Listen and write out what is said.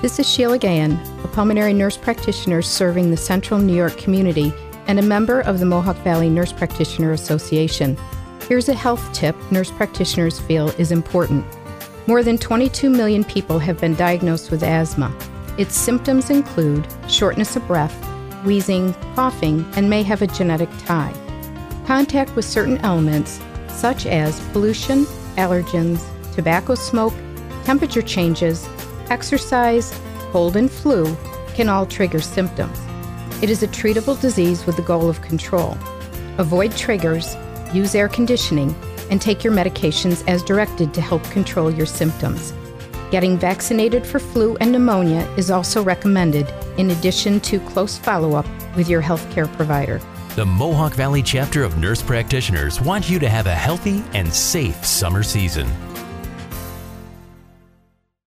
This is Sheila Gahan, a pulmonary nurse practitioner serving the central New York community and a member of the Mohawk Valley Nurse Practitioner Association. Here's a health tip nurse practitioners feel is important. More than 22 million people have been diagnosed with asthma. Its symptoms include shortness of breath, wheezing, coughing, and may have a genetic tie. Contact with certain elements, such as pollution, allergens, tobacco smoke, temperature changes, exercise, cold and flu, can all trigger symptoms. It is a treatable disease with the goal of control. Avoid triggers, use air conditioning, and take your medications as directed to help control your symptoms. Getting vaccinated for flu and pneumonia is also recommended, in addition to close follow-up with your healthcare provider. The Mohawk Valley chapter of Nurse Practitioners want you to have a healthy and safe summer season.